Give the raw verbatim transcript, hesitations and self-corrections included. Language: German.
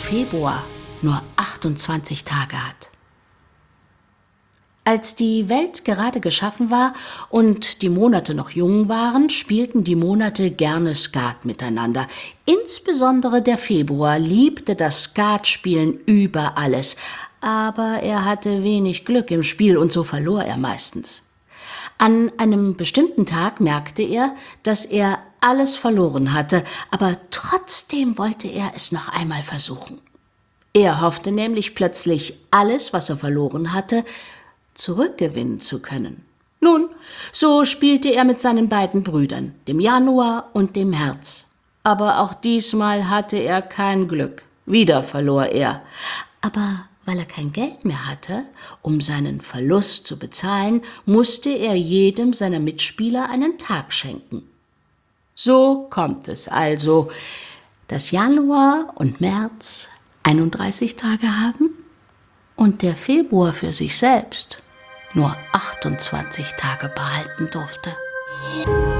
Februar nur achtundzwanzig Tage hat. Als die Welt gerade geschaffen war und die Monate noch jung waren, spielten die Monate gerne Skat miteinander. Insbesondere der Februar liebte das Skatspielen über alles, aber er hatte wenig Glück im Spiel und so verlor er meistens. An einem bestimmten Tag merkte er, dass er alles verloren hatte, aber trotzdem wollte er es noch einmal versuchen. Er hoffte nämlich plötzlich, alles, was er verloren hatte, zurückgewinnen zu können. Nun, so spielte er mit seinen beiden Brüdern, dem Januar und dem März. Aber auch diesmal hatte er kein Glück. Wieder verlor er. Aber weil er kein Geld mehr hatte, um seinen Verlust zu bezahlen, musste er jedem seiner Mitspieler einen Tag schenken. So kommt es also, dass Januar und März einunddreißig Tage haben und der Februar für sich selbst nur achtundzwanzig Tage behalten durfte.